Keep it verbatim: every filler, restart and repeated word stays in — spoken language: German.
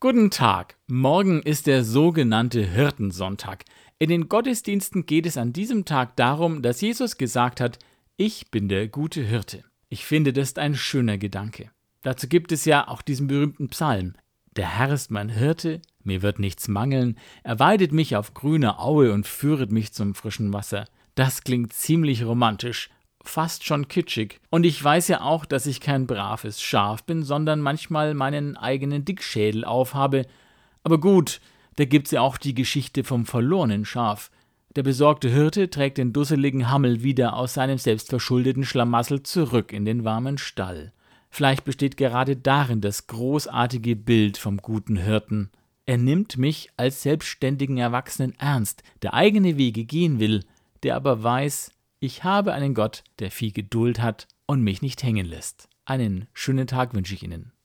Guten Tag, morgen ist der sogenannte Hirtensonntag. In den Gottesdiensten geht es an diesem Tag darum, dass Jesus gesagt hat, ich bin der gute Hirte. Ich finde, das ist ein schöner Gedanke. Dazu gibt es ja auch diesen berühmten Psalm. Der Herr ist mein Hirte, mir wird nichts mangeln, er weidet mich auf grüner Aue und führet mich zum frischen Wasser. Das klingt ziemlich romantisch, fast schon kitschig. Und ich weiß ja auch, dass ich kein braves Schaf bin, sondern manchmal meinen eigenen Dickschädel aufhabe. Aber gut, da gibt's ja auch die Geschichte vom verlorenen Schaf. Der besorgte Hirte trägt den dusseligen Hammel wieder aus seinem selbstverschuldeten Schlamassel zurück in den warmen Stall. Vielleicht besteht gerade darin das großartige Bild vom guten Hirten. Er nimmt mich als selbstständigen Erwachsenen ernst, der eigene Wege gehen will, der aber weiß, ich habe einen Gott, der viel Geduld hat und mich nicht hängen lässt. Einen schönen Tag wünsche ich Ihnen.